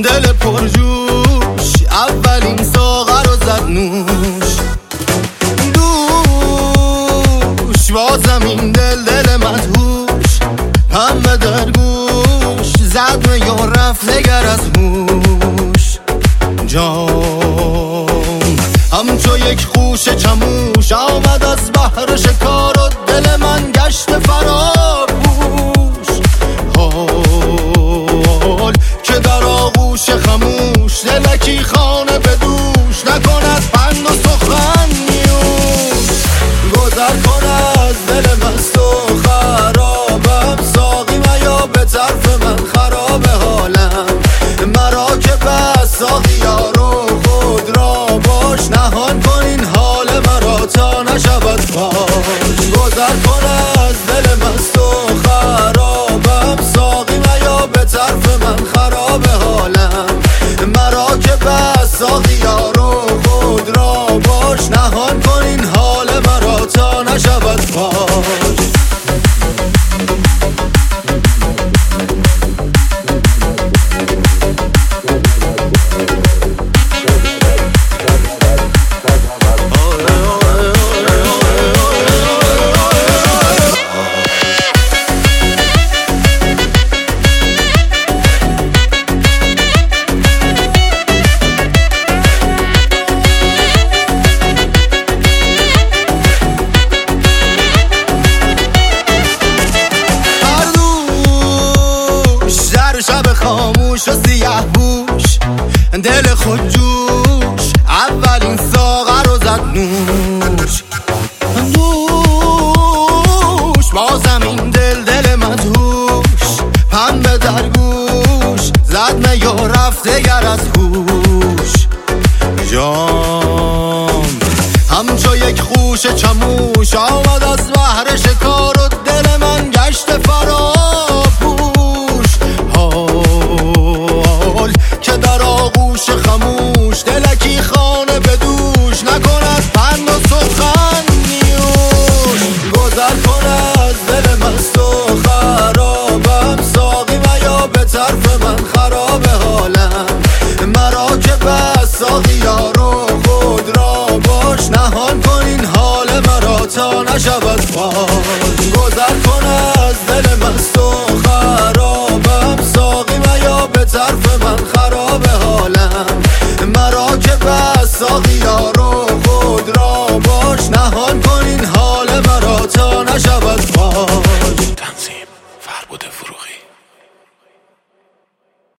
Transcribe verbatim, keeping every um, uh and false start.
دل پرجوش اولین ساغر رو زد نوش. دوش بازم این دل دل مدهوش، پنبه در گوش زد و یا رفت نگر از هوش. جان همچو یک خوش چموش آمد از بحر شکار و دل من گشت فراموش. حال که در آغوش خموش دلکی خانه به دوش، نکند پند و سخن نیوش. گذر کن از دل مست و خرابم ساقی و یا به طرف من خراب حالم. مرا که بس ساقی یارو خود را باش، نهان کن این حال مرا تا نشود فاش. گذر کن از دل مست و خرابم ساقی و یا به طرف من خراب حالم. مرا که بس ساقی یارو خود را باش، نهان کن این حال مرا تا نشود فاش. شب خاموش و سیاه بوش دل خود جوش اولین ساغر رو زد نوش. دوش بازم این دل دل مدهوش، پنبه در گوش زد می و رفت دگر از هوش. جان همچو یک خوش چموش آمد از بحر شکار و دل من گشت فراموش. که در آغوش خموش دلکی خانه به دوش، نکند پند و سخن نیوش. گذر کن از دل مست و خرابم ساقی و یا به طرف من خراب حالم. مرا که بس ساقی یارو خود را باش، نهان کن این حال مرا تا نشود فاش. گذر کن از دل مست و خرابم ساقی و یا به طرف من خراب حالم. مرا که بس ساقی یارو